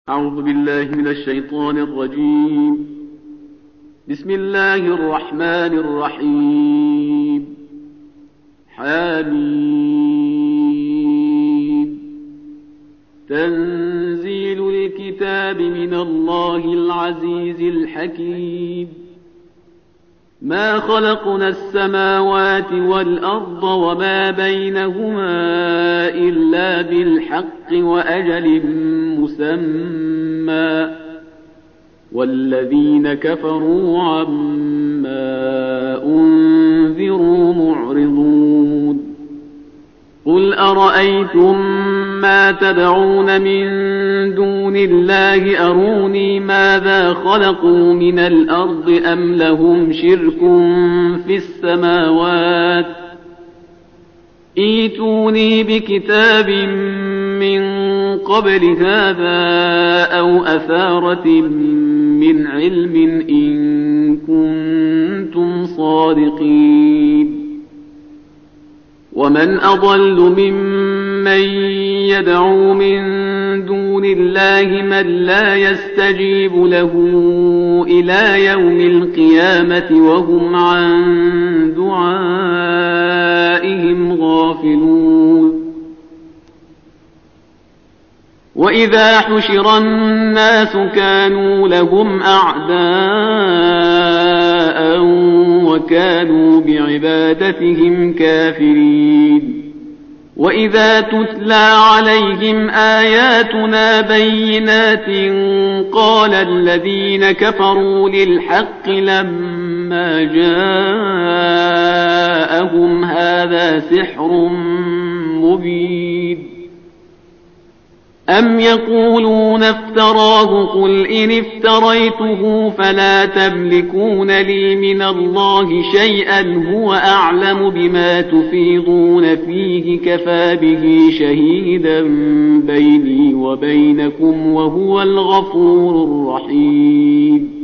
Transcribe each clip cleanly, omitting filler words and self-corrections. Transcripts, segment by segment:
أعوذ بالله من الشيطان الرجيم. بسم الله الرحمن الرحيم. حميم. تنزيل الكتاب من الله العزيز الحكيم. ما خلقنا السماوات والأرض وما بينهما إلا بالحق وأجل مسمى، والذين كفروا عما أنذروا معرضون. قل أرأيتم ما تدعون من دون الله أروني ماذا خلقوا من الأرض أم لهم شرك في السماوات ائتوني بكتاب من قبل هذا أو أثارة من علم إن كنتم صادقين. ومن أضل ممن يدعو من دون الله من لا يستجيب له إلى يوم القيامة وهم عن دعائهم غافلون. وإذا حشر الناس كانوا لهم أعداء وكانوا بعبادتهم كافرين. وإذا تتلى عليهم آياتنا بينات قال الذين كفروا للحق لما جاءهم هذا سحر مبين. أم يقولون افتراه قل إن افتريته فلا تملكون لي من الله شيئا هو أعلم بما تفيضون فيه كفى به شهيدا بيني وبينكم وهو الغفور الرحيم.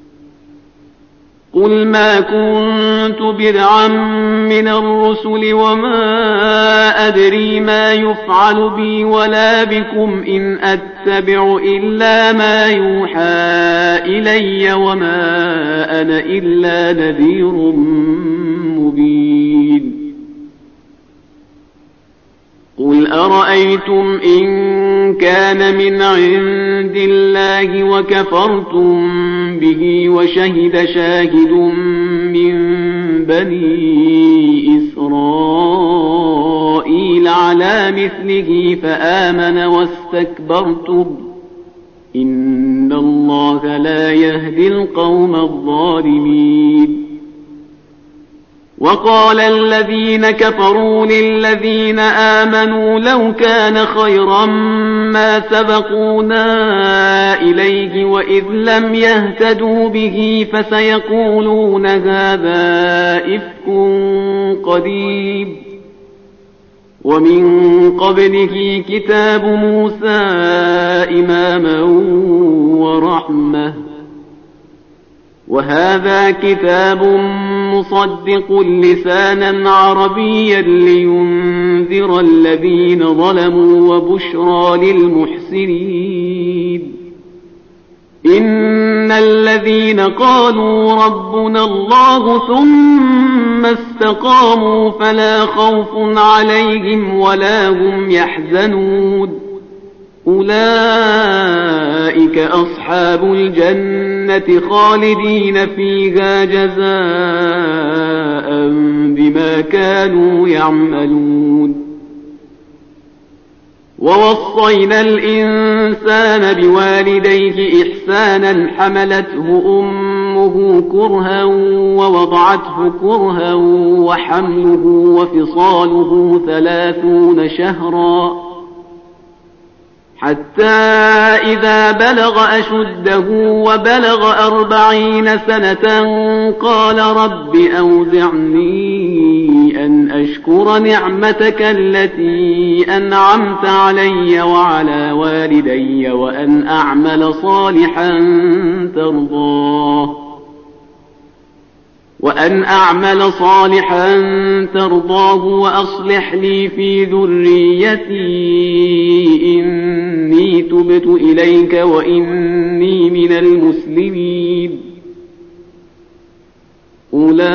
قل ما كنت بدعا من الرسل وما أدري ما يفعل بي ولا بكم إن أتبع إلا ما يوحى إلي وما أنا إلا نذير مبين. قل أرأيتم إن كان من عند الله وكفرتم به وشهد شاهد من بني إسرائيل على مثله فآمن واستكبرتم إن الله لا يهدي القوم الظالمين. وقال الذين كفروا للذين آمنوا لو كان خيرا ما سبقونا إليه وإذ لم يهتدوا به فسيقولون هذا إفك قديم. ومن قبله كتاب موسى إماما ورحمة وهذا كتاب مصدق لسانا عربيا لينذر الذين ظلموا وبشرى للمحسنين. إن الذين قالوا ربنا الله ثم استقاموا فلا خوف عليهم ولا هم يحزنون أولئك أصحاب الجنة خالدين فيها جزاء بما كانوا يعملون. ووصينا الإنسان بوالديه إحسانا حملته أمه كرها ووضعته كرها وحمله وفصاله 30 شهرا حتى إذا بلغ أشده وبلغ 40 سنة قال رب أوزعني أن أشكر نعمتك التي أنعمت علي وعلى والدي وأن أعمل صالحا ترضاه وأن أعمل صالحا ترضاه وأصلح لي في ذريتي إني تبت إليك وإني من المسلمين. أولئك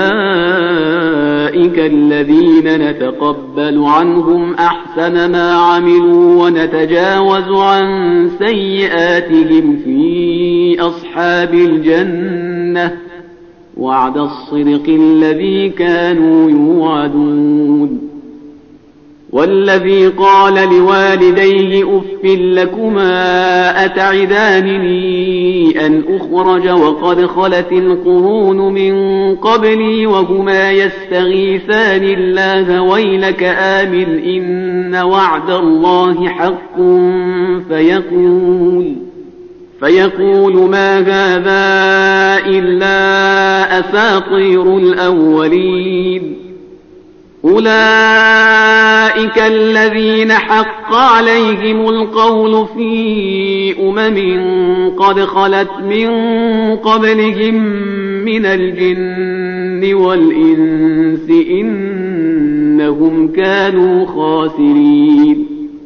الذين نتقبل عنهم أحسن ما عملوا ونتجاوز عن سيئاتهم في أصحاب الجنة وعد الصدق الذي كانوا يوعدون. والذي قال لوالديه أف لكما أتعدانني أن أخرج وقد خلت القرون من قبلي وهما يستغيثان الله ويلك آمن إن وعد الله حق فيقول ما هذا إلا أساطير الأولين. أولئك الذين حق عليهم القول في قد خلت من قبلهم من الجن والإنس إنهم كانوا خاسرين.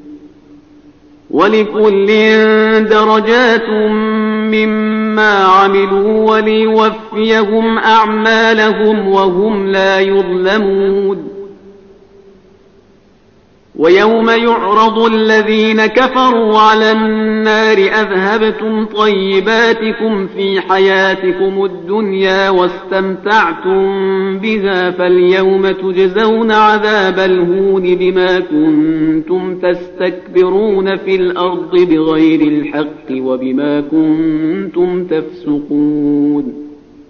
ولكل درجات مما عملوا وليوفيهم أعمالهم وهم لا يظلمون. ويوم يعرض الذين كفروا على النار أذهبتم طيباتكم في حياتكم الدنيا واستمتعتم بها فاليوم تجزون عذاب الهون بما كنتم تستكبرون في الأرض بغير الحق وبما كنتم تفسقون.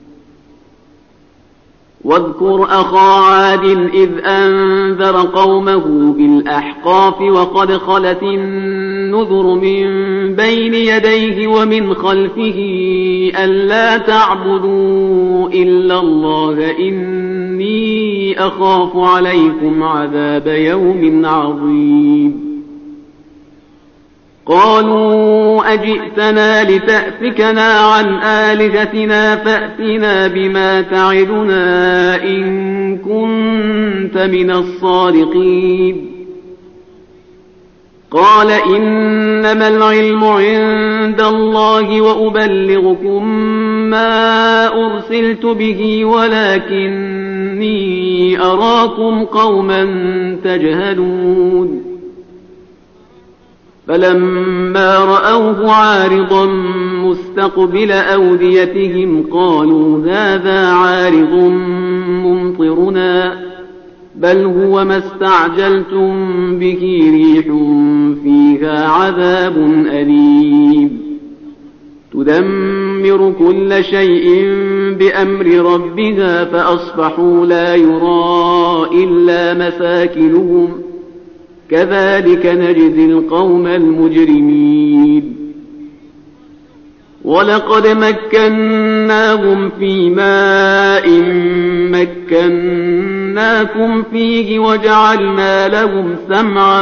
واذكر أخا عاد إذ أنذر قومه بالأحقاف وقد خلت النذر من بين يديه ومن خلفه ألا تعبدوا إلا الله إني أخاف عليكم عذاب يوم عظيم. قالوا أجئتنا لتأفكنا عن آلهتنا فأتنا بما تعدنا إن كنت من الصادقين. قال إنما العلم عند الله وأبلغكم ما أرسلت به ولكني أراكم قوما تجهلون. فلما رأوه عارضا مستقبل أوديتهم قالوا هذا عارض ممطرنا بل هو ما استعجلتم به ريح فيها عذاب أليم تدمر كل شيء بأمر ربها فأصبحوا لا يرى إلا مساكنهم كذلك نجزي القوم المجرمين. ولقد مكناهم في ماء مكناكم فيه وجعلنا لهم سمعا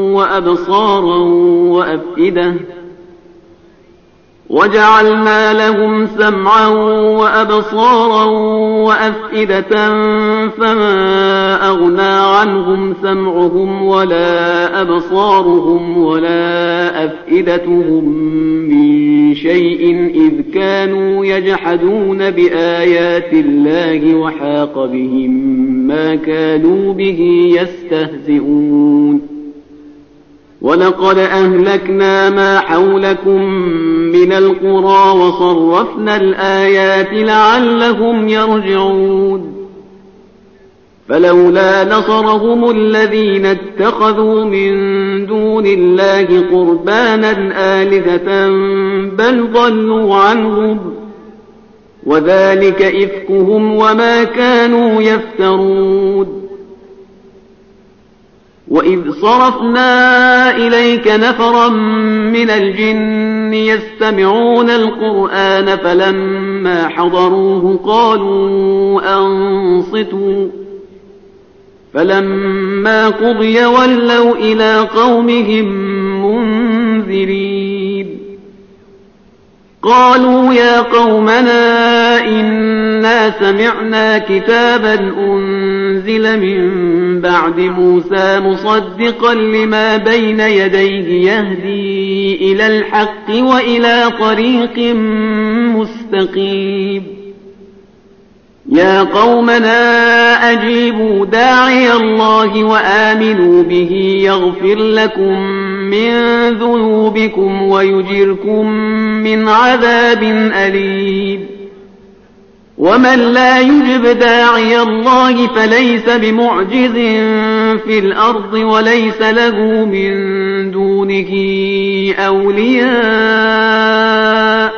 وأبصارا وأفئدة فما أغنى عنهم سمعهم ولا أبصارهم ولا أفئدتهم من شيء إذ كانوا يجحدون بآيات الله وحاق بهم ما كانوا به يستهزئون. ولقد أهلكنا ما حولكم من القرى وصرفنا الآيات لعلهم يرجعون. فلولا نصرهم الذين اتخذوا من دون الله قربانا آلهة بل ضلوا عنهم وذلك إفكهم وما كانوا يفترون. وإذ صرفنا إليك نفرا من الجن يستمعون القرآن فلما حضروه قالوا أنصتوا فلما قضي ولوا إلى قومهم منذرين. قالوا يا قومنا إنا سمعنا كتابا أنزل من بعد موسى مصدقا لما بين يديه يهدي إلى الحق وإلى طريق مستقيم يا قومنا أجيبوا داعي الله وآمنوا به يغفر لكم من ذنوبكم ويجركم من عذاب أليم ومن لا يجب داعي الله فليس بمعجز في الأرض وليس له من دونه أولياء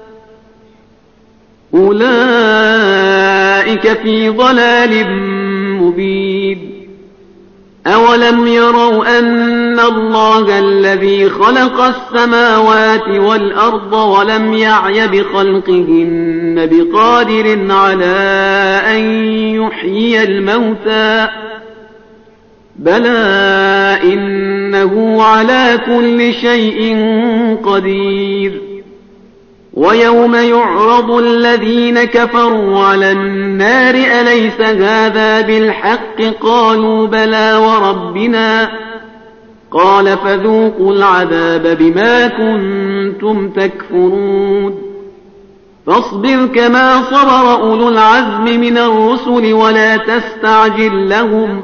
أولئك في ضلال مبين أولم يروا أن الله الذي خلق السماوات والأرض ولم يعي بخلقهن بقادر على أن يحيي الموتى بلى إنه على كل شيء قدير ويوم يعرض الذين كفروا على النار أليس هذا بالحق قالوا بلى وربنا قال فذوقوا العذاب بما كنتم تكفرون فاصبر كما صبر أولو العزم من الرسل ولا تستعجل لهم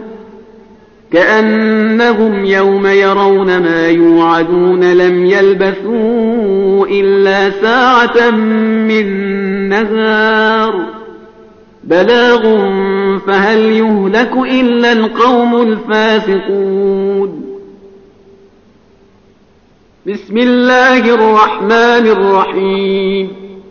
كأنهم يوم يرون ما يوعدون لم يلبثوا إلا ساعة من نهار بلاغ فهل يهلك إلا القوم الفاسقون بسم الله الرحمن الرحيم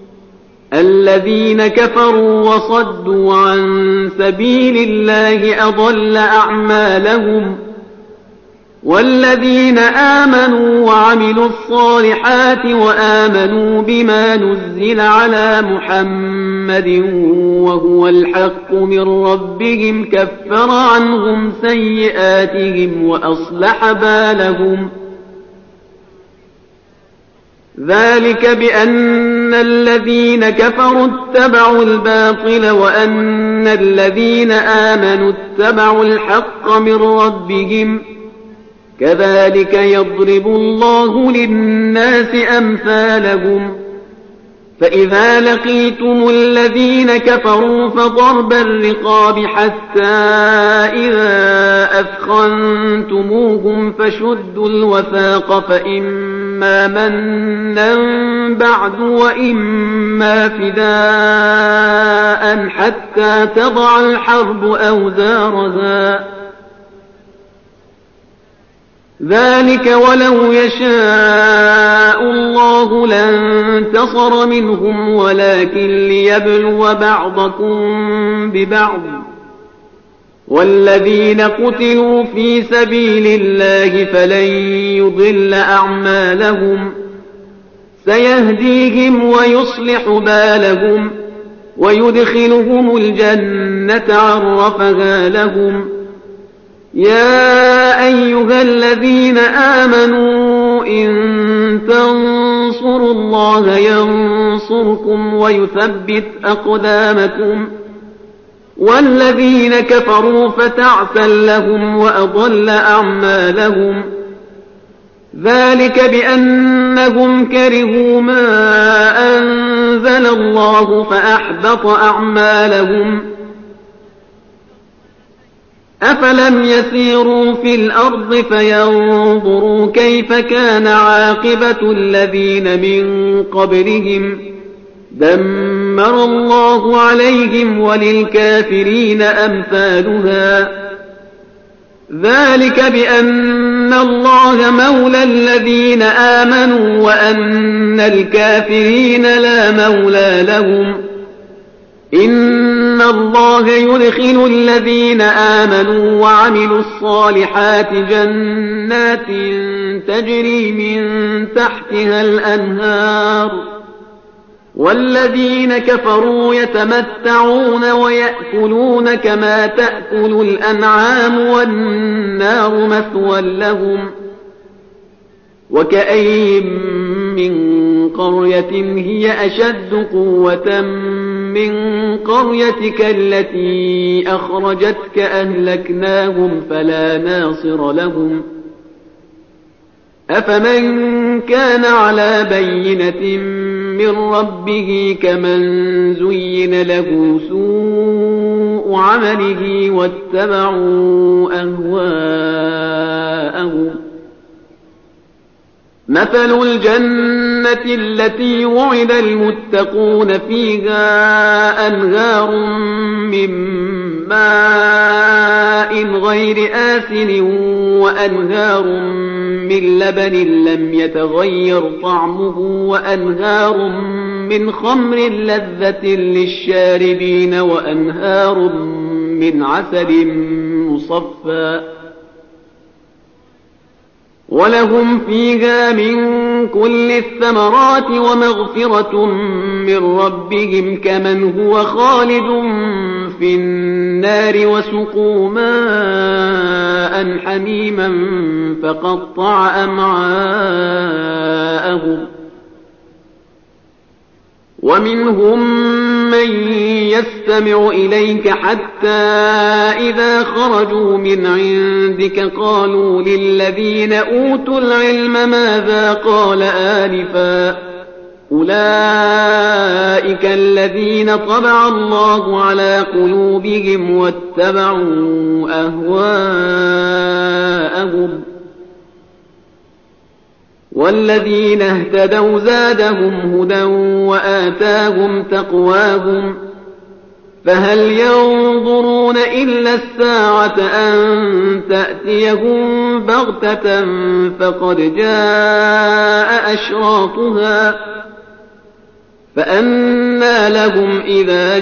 الذين كفروا وصدوا عن سبيل الله أضل أعمالهم والذين آمنوا وعملوا الصالحات وآمنوا بما نزل على محمد وهو الحق من ربهم كفر عنهم سيئاتهم وأصلح بالهم ذلك بأن الذين كفروا اتبعوا الباطل وأن الذين آمنوا اتبعوا الحق من ربهم كذلك يضرب الله للناس أمثالهم فإذا لقيتم الذين كفروا فضرب الرقاب حتى إذا أثخنتموهم فشدوا الوثاق فإما منا بعد وإما فداء حتى تضع الحرب أوزارها ذلك ولو يشاء الله لانتصر منهم ولكن ليبلو بعضكم ببعض والذين قتلوا في سبيل الله فلن يضل أعمالهم سيهديهم ويصلح بالهم ويدخلهم الجنة عرفها لهم يا أيها الذين آمنوا إن تنصروا الله ينصركم ويثبت أقدامكم والذين كفروا فتعسا لهم وأضل أعمالهم ذلك بأنهم كرهوا ما أنزل الله فأحبط أعمالهم أفلم يسيروا في الأرض فينظروا كيف كان عاقبة الذين من قبلهم دمر الله عليهم وللكافرين أمثالها ذلك بأن الله مولى الذين آمنوا وأن الكافرين لا مولى لهم إن الله يدخل الذين آمنوا وعملوا الصالحات جنات تجري من تحتها الأنهار والذين كفروا يتمتعون ويأكلون كما تأكل الأنعام والنار مثوى لهم وكأين من قرية هي أشد قوة من قريتك التي أخرجتك أهلكناهم فلا ناصر لهم أفمن كان على بينة من ربه كمن زين له سوء عمله واتبعوا أهواءهم مثل الجنة التي وعد المتقون فيها أنهار من ماء غير آسن وأنهار من لبن لم يتغير طعمه وأنهار من خمر لذة للشاربين وأنهار من عسل مصفى ولهم فيها من كل الثمرات ومغفرة من ربهم كمن هو خالد في النار وسقوا ماء حميما فقطع أمعاءهم ومنهم من يستمع إليك حتى إذا خرجوا من عندك قالوا للذين أوتوا العلم ماذا قال آنفا أولئك الذين طبع الله على قلوبهم واتبعوا أهواءهم والذين اهتدوا زادهم هدى وآتاهم تقواهم فهل ينظرون إلا الساعة أن تأتيهم بغتة فقد جاء أشراطها فأنى لهم إذا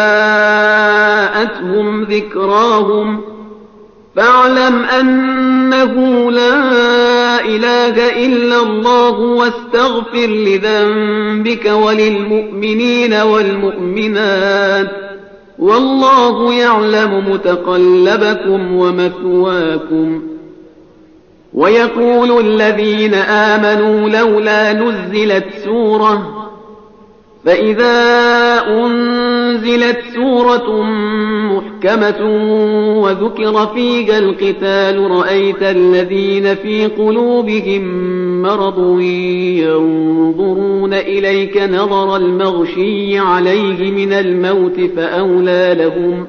جاءتهم ذكراهم فاعلم أنه لا إله إلا الله واستغفر لذنبك وللمؤمنين والمؤمنات والله يعلم متقلبكم ومثواكم ويقول الذين آمنوا لولا نزلت سورة فإذا أنزلت سورة محكمة وذكر فيها القتال رأيت الذين في قلوبهم مرض ينظرون إليك نظر المغشي عليه من الموت فأولى لهم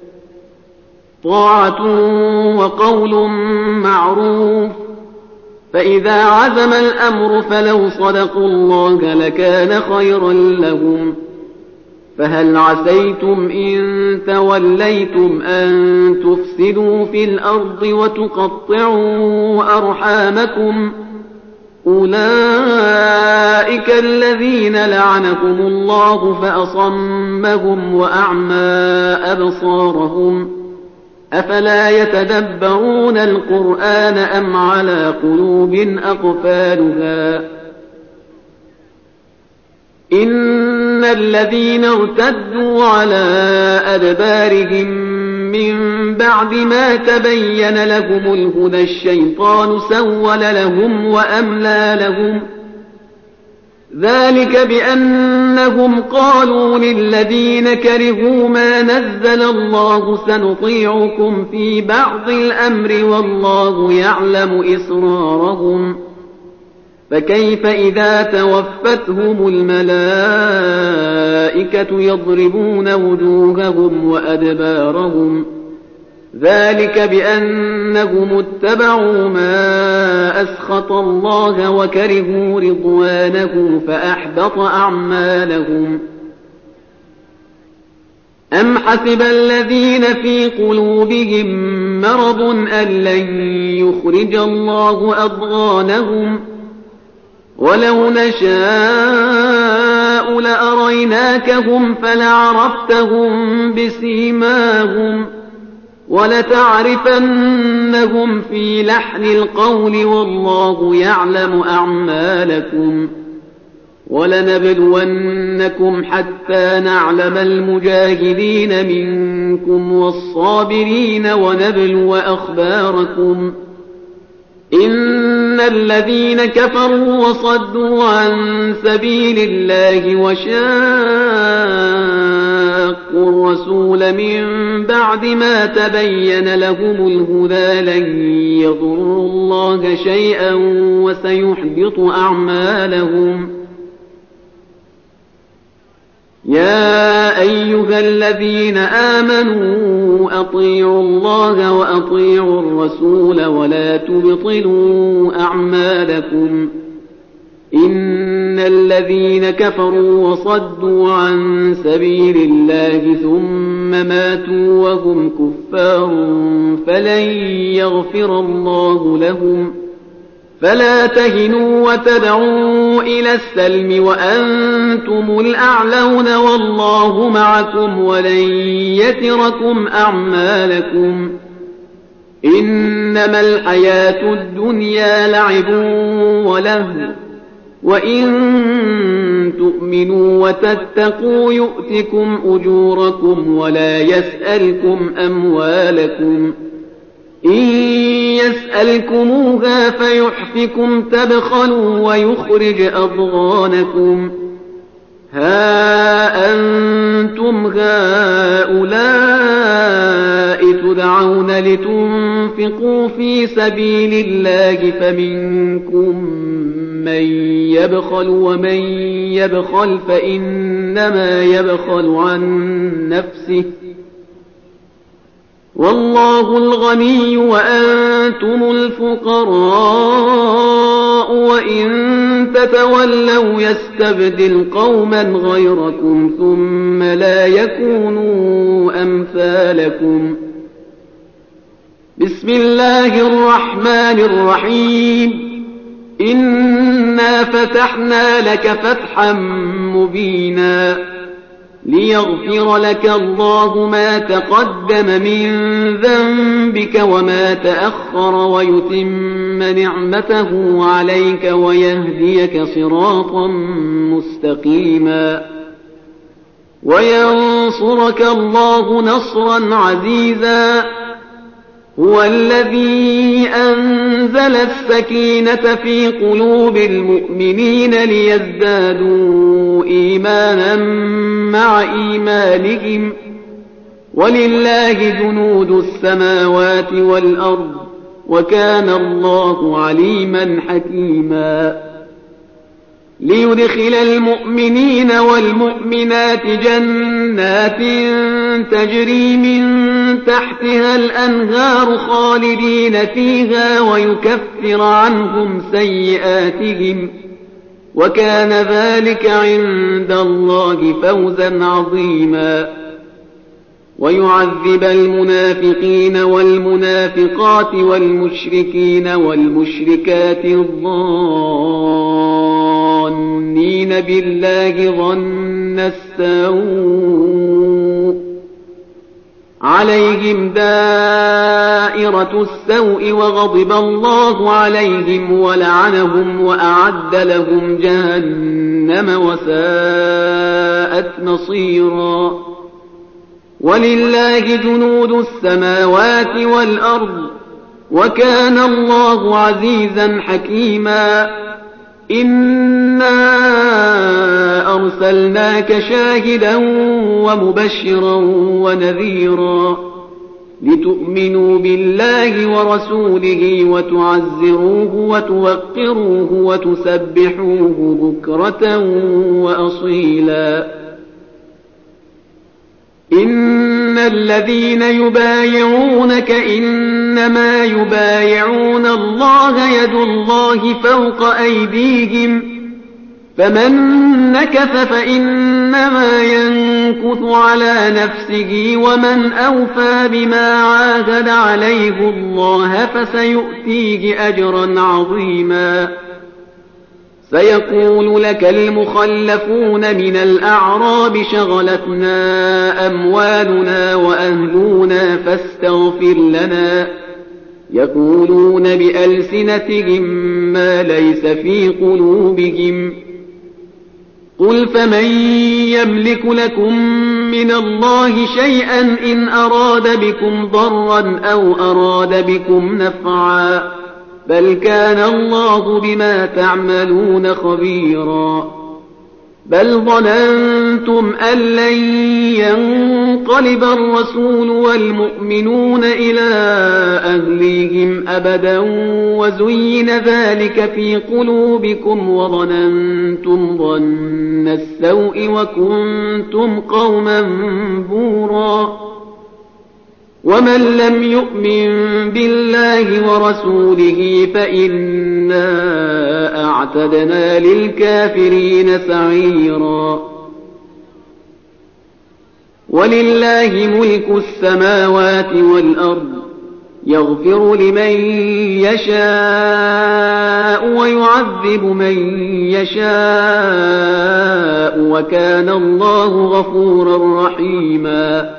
طاعة وقول معروف فإذا عزم الأمر فلو صدقوا الله لكان خيرا لهم فهل عسيتم إن توليتم أن تفسدوا في الأرض وتقطعوا أرحامكم أولئك الذين لعنهم الله فأصمهم وأعمى أبصارهم أفلا يتدبرون القرآن أم على قلوب أقفالها إن الذين ارتدوا على أدبارهم من بعد ما تبين لهم الهدى الشيطان سول لهم وأملى لهم ذلك بأنهم قالوا للذين كرهوا ما نزل الله سنطيعكم في بعض الأمر والله يعلم إسرارهم فكيف إذا توفتهم الملائكة يضربون وجوههم وأدبارهم ذلك بأنهم اتبعوا ما أسخط الله وكرهوا رضوانه فأحبط أعمالهم أم حسب الذين في قلوبهم مرض أن لن يخرج الله أضغانهم ولو نشاء لأريناكهم فلعرفتهم بسيماهم ولتعرفنهم في لحن القول والله يعلم أعمالكم ولنبلونكم حتى نعلم المجاهدين منكم والصابرين ونبلو أخباركم إن الذين كفروا وصدوا عن سبيل الله وشاقوا الرسول من بعد ما تبين لهم الهدى لن يضروا الله شيئا وسيحبط أعمالهم. يا أيها الذين آمنوا أطيعوا الله وأطيعوا الرسول ولا تبطلوا أعمالكم. إن الذين كفروا وصدوا عن سبيل الله ثم ماتوا وهم كفار فلن يغفر الله لهم. فلا تهنوا وتدعوا إلى السلم وأنتم الأعلون والله معكم ولن يتركم أعمالكم. إنما الحياة الدنيا لعب ولهو وإن تؤمنوا وتتقوا يؤتكم أجوركم ولا يسألكم أموالكم. إن يسألكموها فيحفكم تبخلوا ويخرج أضغانكم. ها أنتم هؤلاء تدعون لتنفقوا في سبيل الله فمنكم من يبخل ومن يبخل فإنما يبخل عن نفسه والله الغني وأنتم الفقراء وإن تتولوا يستبدل قوما غيركم ثم لا يكونوا أمثالكم. بسم الله الرحمن الرحيم. إنا فتحنا لك فتحا مبينا ليغفر لك الله ما تقدم من ذنبك وما تأخر ويتم نعمته عليك ويهديك صراطا مستقيما وينصرك الله نصرا عزيزا. هو الذي أنزل السكينة في قلوب المؤمنين ليزدادوا إيمانا مع إيمانهم ولله جنود السماوات والأرض وكان الله عليما حكيما. ليدخل المؤمنين والمؤمنات جنات تجري من تحتها الأنهار خالدين فيها ويكفر عنهم سيئاتهم وكان ذلك عند الله فوزا عظيما. ويعذب المنافقين والمنافقات والمشركين والمشركات الظانين بالله ظن السوء عليهم دائرة السوء وغضب الله عليهم ولعنهم وأعد لهم جهنم وساءت مصيرا. ولله جنود السماوات والأرض وكان الله عزيزا حكيما. إنا أرسلناك شاهدا ومبشرا ونذيرا لتؤمنوا بالله ورسوله وتعزروه وتوقروه وتسبحوه بكرة وأصيلا. إن الذين يبايعونك إنما يبايعون الله يد الله فوق أيديهم فمن نكث فإنما ينكث على نفسه ومن أوفى بما عاهد عليه الله فسيؤتيه أجرا عظيما. سيقول لك المخلفون من الأعراب شغلتنا أموالنا وأهلنا فاستغفر لنا. يقولون بألسنتهم ما ليس في قلوبهم. قل فمن يملك لكم من الله شيئا إن أراد بكم ضرا أو أراد بكم نفعا بل كان الله بما تعملون خبيرا بل ظننتم أن لن ينقلب الرسول والمؤمنون إلى أهليهم أبدا وزين ذلك في قلوبكم وظننتم ظن السوء وكنتم قوما بورا ومن لم يؤمن بالله ورسوله فإنا أعتدنا للكافرين سعيرا ولله ملك السماوات والأرض يغفر لمن يشاء ويعذب من يشاء وكان الله غفورا رحيما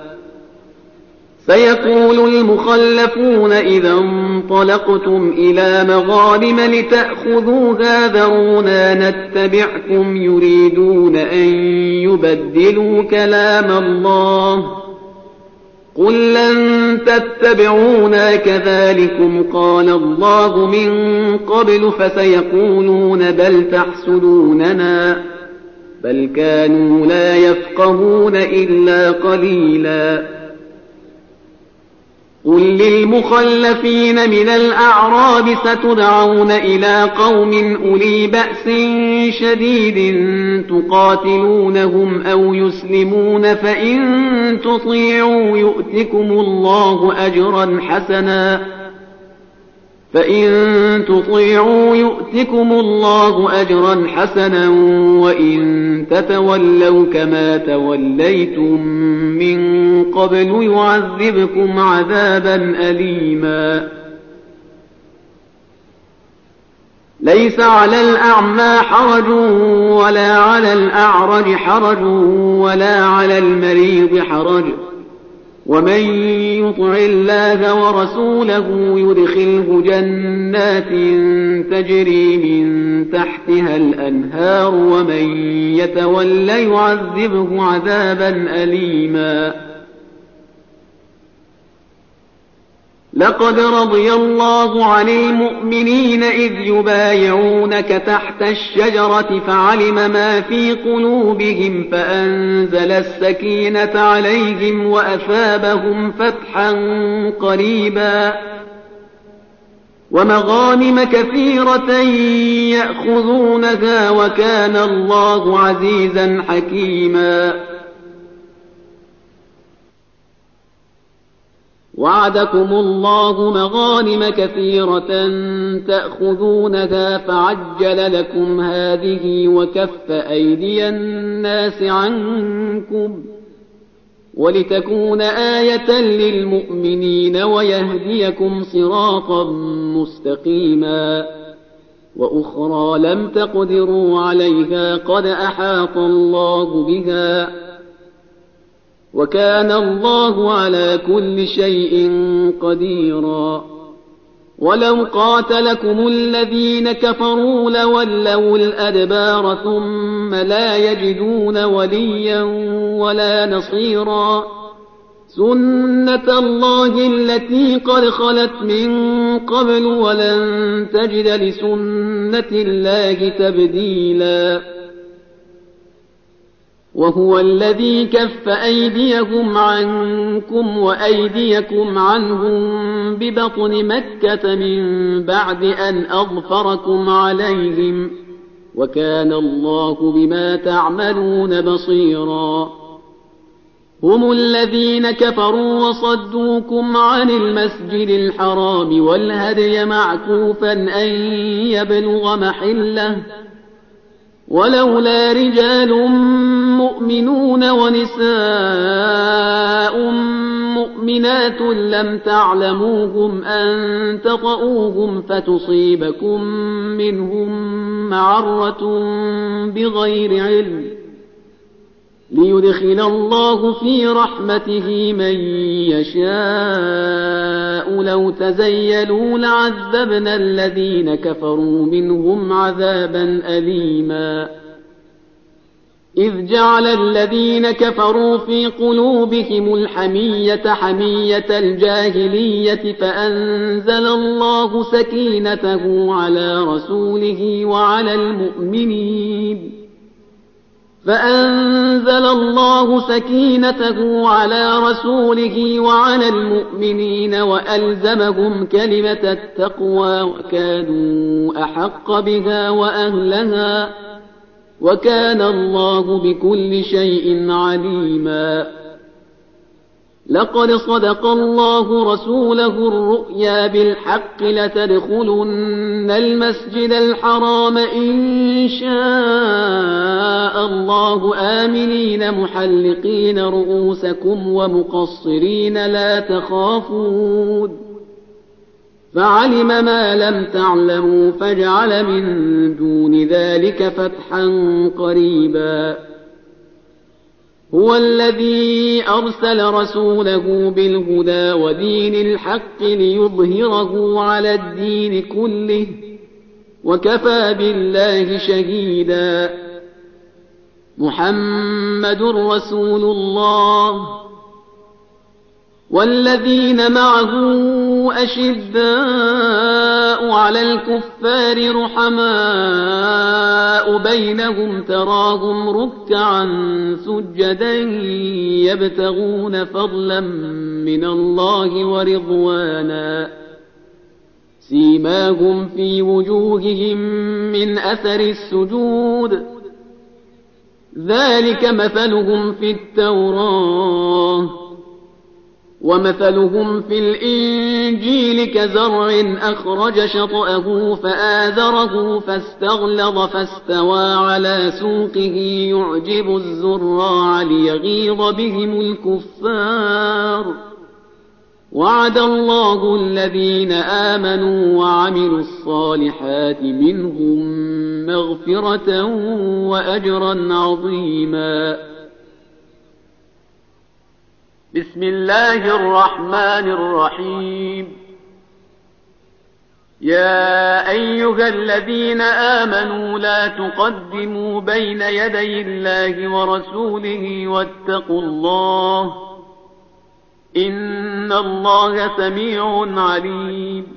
سيقول المخلفون إذا انطلقتم إلى مغانم لتأخذوها ذرونا نتبعكم يريدون أن يبدلوا كلام الله قل لن تتبعونا كذلكم قال الله من قبل فسيقولون بل تحسدوننا بل كانوا لا يفقهون إلا قليلا قل للمخلفين من الأعراب ستدعون إلى قوم أولي بأس شديد تقاتلونهم أو يسلمون فإن تطيعوا يؤتكم الله أجرا حسنا وإن تتولوا كما توليتم من قبل يعذبكم عذابا أليما ليس على الأعمى حرج ولا على الأعرج حرج ولا على المريض حرج ومن يطع الله ورسوله يدخله جنات تجري من تحتها الأنهار ومن يتولى يعذبه عذابا أليما لقد رضي الله عن المؤمنين إذ يبايعونك تحت الشجرة فعلم ما في قلوبهم فأنزل السكينة عليهم وأثابهم فتحا قريبا ومغانم كثيرة يأخذونها وكان الله عزيزا حكيما وعدكم الله مغانم كثيرة تأخذونها فعجل لكم هذه وكف أيدي الناس عنكم ولتكون آية للمؤمنين ويهديكم صراطا مستقيما وأخرى لم تقدروا عليها قد أحاط الله بها وكان الله على كل شيء قديرا ولو قاتلكم الذين كفروا لولوا الأدبار ثم لا يجدون وليا ولا نصيرا سنة الله التي قد خلت من قبل ولن تجد لسنة الله تبديلا وهو الذي كف أيديهم عنكم وأيديكم عنهم ببطن مكة من بعد أن أظفركم عليهم وكان الله بما تعملون بصيرا هم الذين كفروا وصدوكم عن المسجد الحرام والهدي معكوفا أن يبلغ محله ولولا رجال مؤمنون ونساء مؤمنات لم تعلموهم أن تطؤوهم فتصيبكم منهم معرة بغير علم ليدخل الله في رحمته من يشاء لو تزيلوا لعذبنا الذين كفروا منهم عذابا أليما إذ جعل الذين كفروا في قلوبهم الحمية حمية الجاهلية فأنزل الله سكينته على رسوله وعلى المؤمنين وألزمهم كلمة التقوى وكانوا أحق بها وأهلها وكان الله بكل شيء عليما. لقد صدق الله رسوله الرؤيا بالحق لتدخلن المسجد الحرام إن شاء الله آمنين محلقين رؤوسكم ومقصرين لا تخافون فعلم ما لم تعلموا فجعل من دون ذلك فتحا قريبا. هو الذي أرسل رسوله بالهدى ودين الحق ليظهره على الدين كله وكفى بالله شهيدا. محمد رسول الله والذين معه أشداء على الكفار رحماء بينهم تراهم ركعا سجدا يبتغون فضلا من الله ورضوانا سيماهم في وجوههم من أثر السجود ذلك مثلهم في التوراة ومثلهم في الإنجيل كزرع أخرج شطأه فآزره فاستغلظ فاستوى على سوقه يعجب الزراع ليغيظ بهم الكفار. وعد الله الذين آمنوا وعملوا الصالحات منهم مغفرة وأجرا عظيما. بسم الله الرحمن الرحيم. يا أيها الذين آمنوا لا تقدموا بين يدي الله ورسوله واتقوا الله إن الله سميع عليم.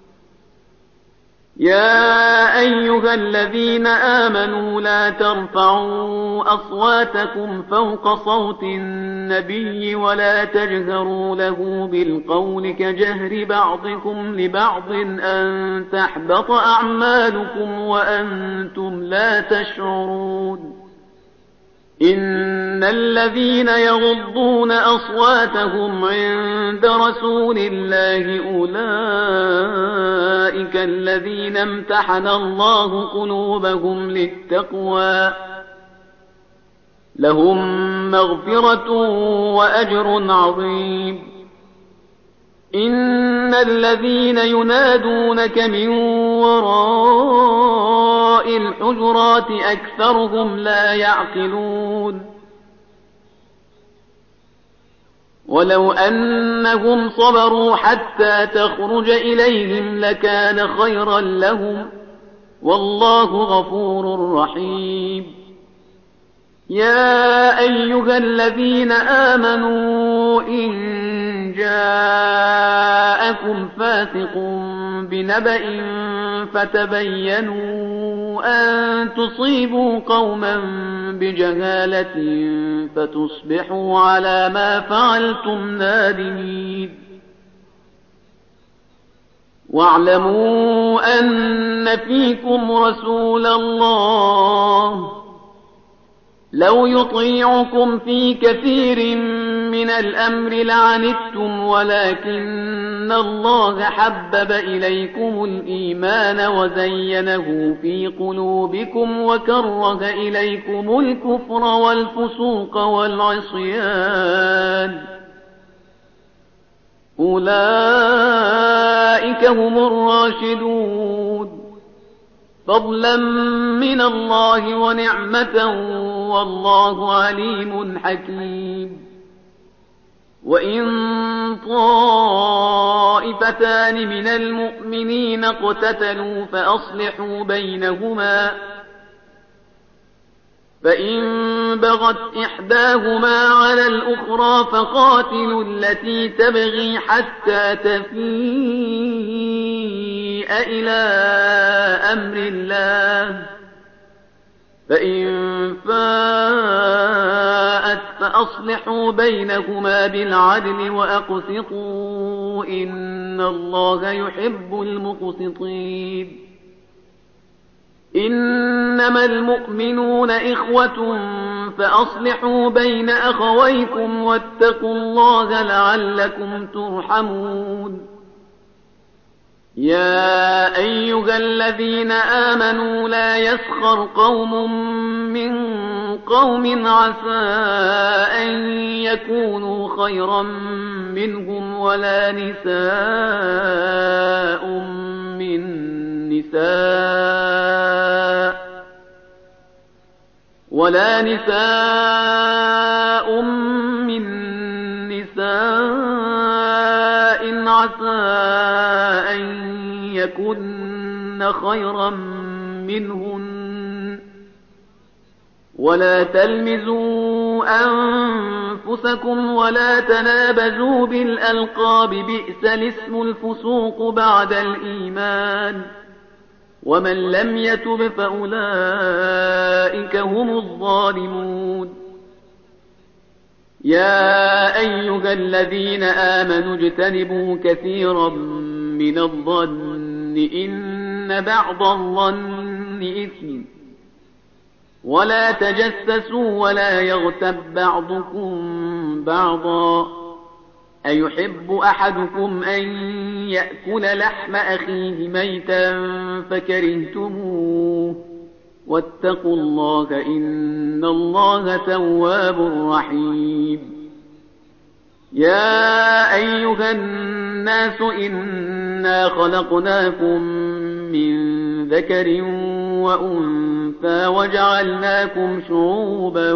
يا أيها الذين آمنوا لا ترفعوا أصواتكم فوق صوت النبي ولا تجهروا له بالقول كجهر بعضكم لبعض أن تحبط أعمالكم وأنتم لا تشعرون. إن الذين يغضون أصواتهم عند رسول الله أولئك الذين امتحن الله قلوبهم للتقوى لهم مغفرة وأجر عظيم. إن الذين ينادونك من وراء الحجرات أكثرهم لا يعقلون. ولو أنهم صبروا حتى تخرج إليهم لكان خيرا لهم والله غفور رحيم. يا أيها الذين آمنوا إن جاءكم فاسق بنبأ فتبينوا أن تصيبوا قوما بجهالة فتصبحوا على ما فعلتم نادمين. واعلموا أن فيكم رسول الله لو يطيعكم في كثير من الأمر لعنتم ولكن الله حبب إليكم الإيمان وزينه في قلوبكم وكره إليكم الكفر والفسوق والعصيان أولئك هم الراشدون فضلا من الله ونعمة والله عليم حكيم. وإن طائفتان من المؤمنين اقتتلوا فأصلحوا بينهما فإن بغت إحداهما على الأخرى فقاتلوا التي تبغي حتى تفيء إلى أمر الله، فإن فاءت فأصلحوا بينهما بالعدل وأقسطوا إن الله يحب المقسطين. إنما المؤمنون إخوة فأصلحوا بين أخويكم واتقوا الله لعلكم ترحمون. يا أيها الذين آمنوا لا يسخر قوم من قوم عسى أن يكونوا خيرا منهم ولا نساء من نساء عسى أن يكن خيرا منهن، ولا تلمزوا أنفسكم ولا تنابزوا بالألقاب بئس الاسم الفسوق بعد الإيمان، ومن لم يتب فأولئك هم الظالمون. يا أيها الذين آمنوا اجتنبوا كثيرا من الظن إن بعض الظن إثم، ولا تجسسوا ولا يغتب بعضكم بعضا، أيحب أحدكم أن يأكل لحم أخيه ميتا فكرهتموه، واتقوا الله إن الله تواب رحيم. يا أيها الناس إنا خلقناكم من ذكر وأنثى وجعلناكم شعوبا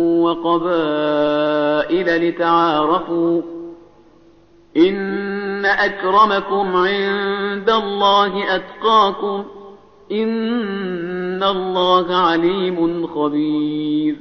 وقبائل لتعارفوا، إن أكرمكم عند الله أتقاكم، إن الله عليم خبير.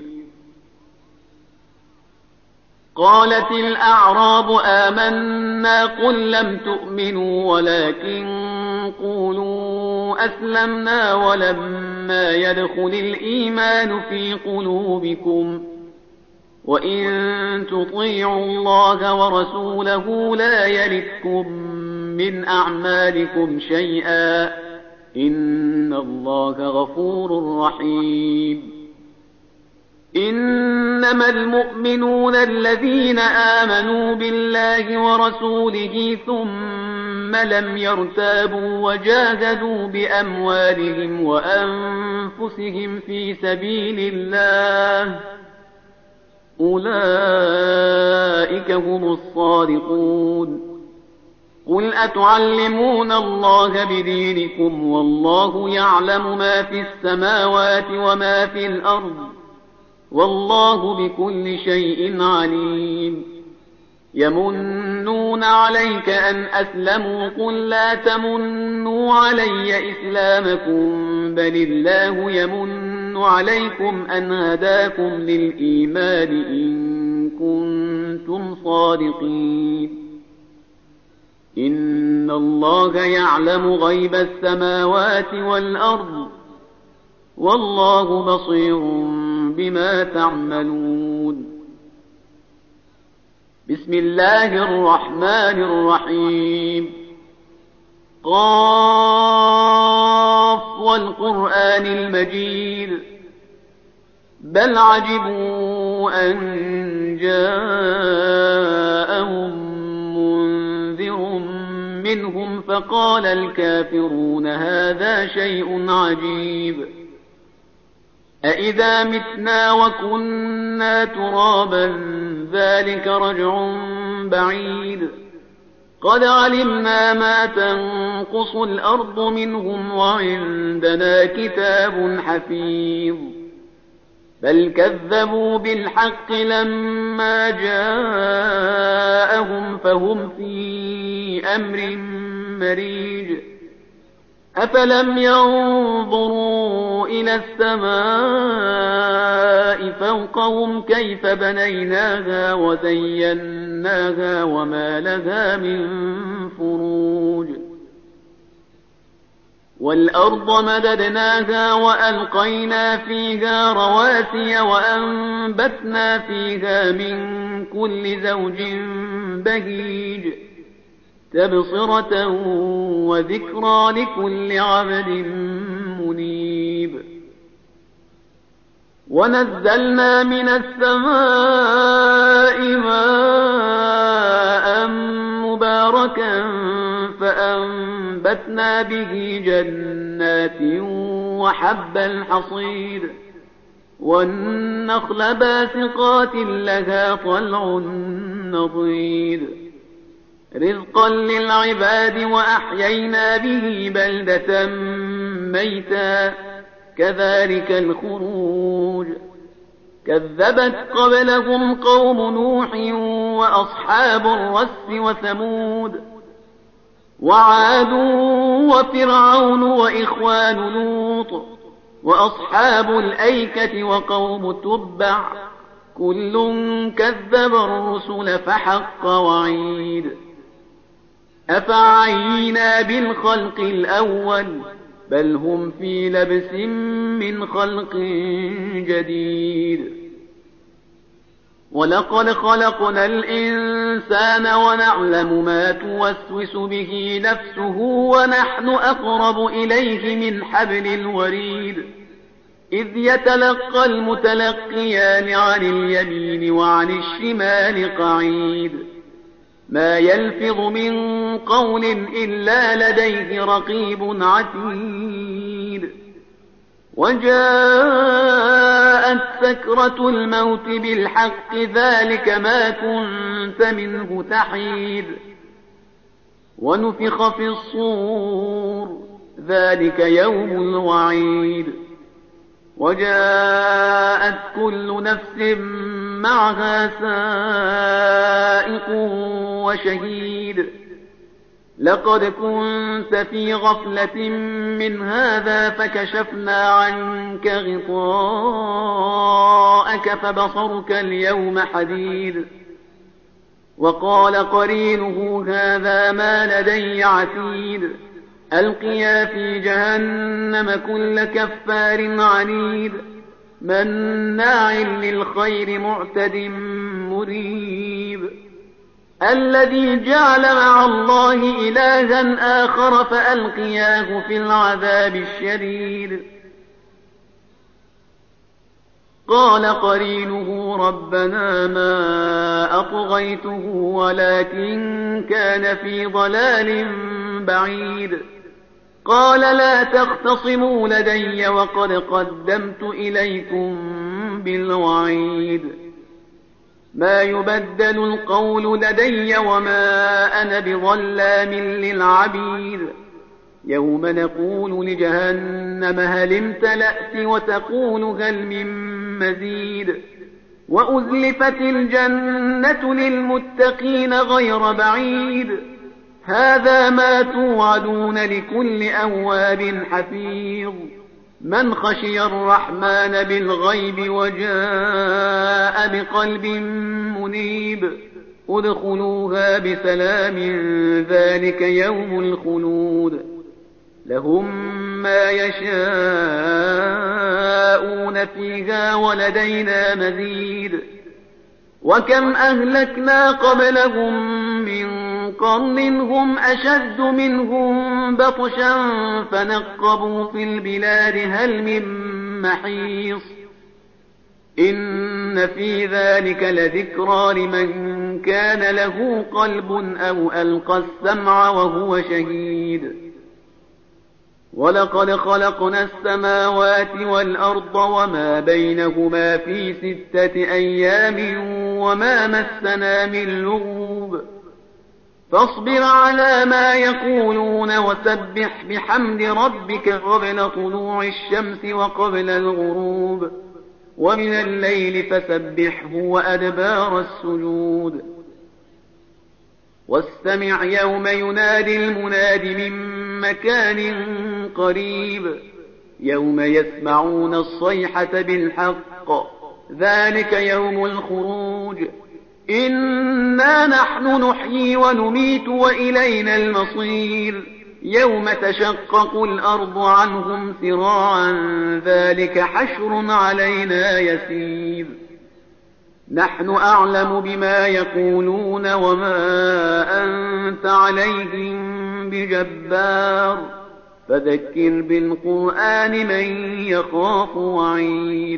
قالت الأعراب آمنا قل لم تؤمنوا ولكن قولوا أسلمنا ولما يدخل الإيمان في قلوبكم، وإن تطيعوا الله ورسوله لا يلتكم من أعمالكم شيئا، إن الله غفور رحيم. إنما المؤمنون الذين آمنوا بالله ورسوله ثم لم يرتابوا وجاهدوا بأموالهم وأنفسهم في سبيل الله، أولئك هم الصادقون. قل أتعلمون الله بدينكم والله يعلم ما في السماوات وما في الأرض، والله بكل شيء عليم. يمنون عليك أن أسلموا قل لا تمنوا علي إسلامكم بل الله يمن عليكم أن هداكم للإيمان إن كنتم صادقين. إن الله يعلم غيب السماوات والأرض، والله بصير بما تعملون. بسم الله الرحمن الرحيم. قاف والقرآن المجيد، بل عجبوا أن جاءهم منذر منهم فقال الكافرون هذا شيء عجيب، أإذا متنا وكنا ترابا ذلك رجع بعيد، قد علمنا ما تنقص الأرض منهم وعندنا كتاب حفيظ، بل كذبوا بالحق لما جاءهم فهم في أمر مريج. أفلم ينظروا إلى السماء فوقهم كيف بنيناها وزيناها وما لها من فروج والأرض مددناها وألقينا فيها رواسي وأنبتنا فيها من كل زوج بهيج تبصرة وذكرى لكل عبد منيب ونزلنا من السماء ماء مباركا فأنبتنا به جنات وحب الحصيد والنخل باسقات لها طلع نضيد رزقا للعباد وأحيينا به بلدة ميتا كذلك الخروج كذبت قبلهم قوم نوح وأصحاب الرس وثمود وعاد وفرعون وإخوان لوط وأصحاب الأيكة وقوم تبع كل كذب الرسل فحق وعيد أفعينا بالخلق الأول بل هم في لبس من خلق جديد ولقد خلقنا الإنسان ونعلم ما توسوس به نفسه ونحن أقرب إليه من حبل الوريد إذ يتلقى المتلقيان عن اليمين وعن الشمال قعيد ما يلفظ من قول إلا لديه رقيب عتيد وجاءت سكرة الموت بالحق ذلك ما كنت منه تحيد ونفخ في الصور ذلك يوم الوعيد وجاءت كل نفس معها سائق وشهيد لقد كنت في غفلة من هذا فكشفنا عنك غطاءك فبصرك اليوم حديد وقال قرينه هذا ما لدي عتيد ألقيا في جهنم كل كفار عنيد مناع للخير معتد مريب الذي جعل مع الله إلها آخر فألقياه في العذاب الشديد قال قرينه ربنا ما أطغيته ولكن كان في ضلال بعيد قال لا تختصموا لدي وقد قدمت إليكم بالوعيد ما يبدل القول لدي وما أنا بظلام للعبيد يوم نقول لجهنم هل امتلأت وتقول هل من مزيد وأزلفت الجنة للمتقين غير بعيد هذا ما توعدون لكل أواب حفيظ من خشي الرحمن بالغيب وجاء بقلب منيب ادخلوها بسلام ذلك يوم الخلود لهم ما يشاءون فيها ولدينا مزيد وكم أهلكنا قبلهم من قرن هم أشد منهم بطشا فنقبوا في البلاد هل من محيص إن في ذلك لذكرى لمن كان له قلب أو ألقى السمع وهو شهيد ولقد خلقنا السماوات والأرض وما بينهما في 6 أيام وما مسنا من لغوب فاصبر على ما يقولون وسبح بحمد ربك قبل طلوع الشمس وقبل الغروب ومن الليل فسبحه وأدبار السجود واستمع يوم ينادي المناد من مكان قريب يوم يسمعون الصيحة بالحق ذلك يوم الخروج إنا نحن نحيي ونميت وإلينا المصير يوم تشقق الأرض عنهم سراعا ذلك حشر علينا يسير نحن أعلم بما يقولون وما أنت عليهم بجبار فذكر بالقرآن من يخاف وعيد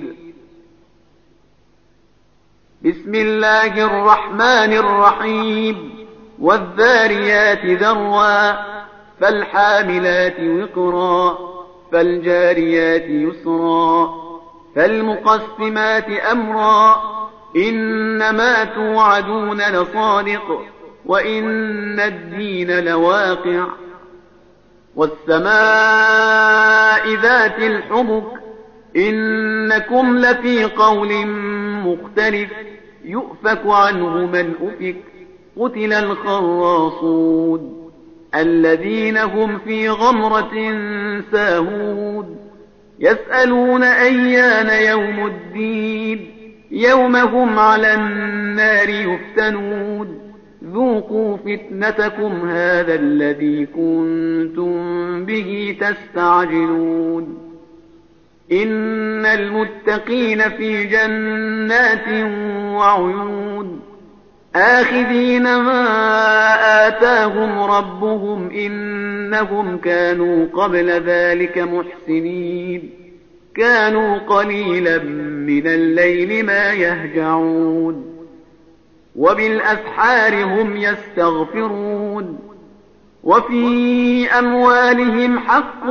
بسم الله الرحمن الرحيم والذاريات ذروا فالحاملات وقرا فالجاريات يسرا فالمقسمات أمرا إنما توعدون لصادق وإن الدين لواقع والسماء ذات الحبك إنكم لفي قول مختلف يؤفك عنه من أفك قتل الخراصون الذين هم في غمرة ساهون يسألون أيان يوم الدين يوم هم على النار يفتنون ذوقوا فتنتكم هذا الذي كنتم به تستعجلون إن المتقين في جنات وعيون آخذين ما آتاهم ربهم إنهم كانوا قبل ذلك محسنين كانوا قليلا من الليل ما يهجعون وبالأسحار هم يستغفرون وفي أموالهم حق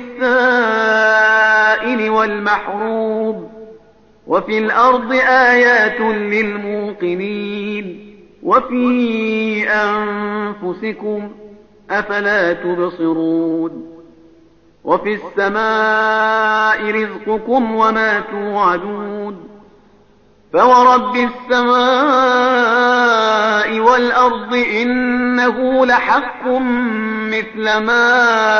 للسائل والمحروم وفي الأرض آيات للموقنين وفي أنفسكم أفلا تبصرون وفي السماء رزقكم وما توعدون فورب السماء والأرض إنه لحق مثل ما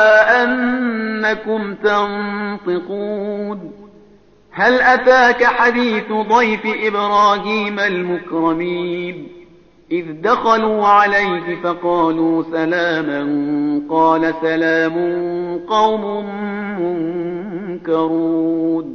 أنكم تنطقون هل أتاك حديث ضيف إبراهيم المكرمين إذ دخلوا عليه فقالوا سلاما قال سلام قوم منكرون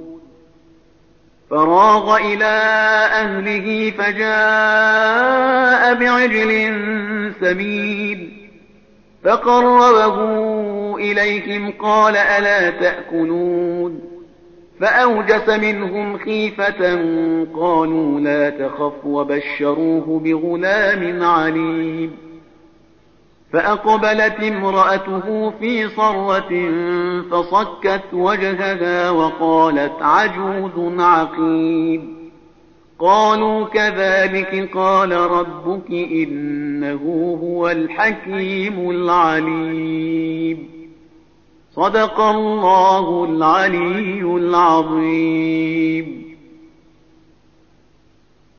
فراغ إلى أهله فجاء بعجل سمين فقربه إليهم قال ألا تأكلون فأوجس منهم خيفة قالوا لا تخف وبشروه بغلام عليم فأقبلت امرأته في صرة فصكت وجهها وقالت عجوز عقيم قالوا كذلك قال ربك إنه هو الحكيم العليم صدق الله العلي العظيم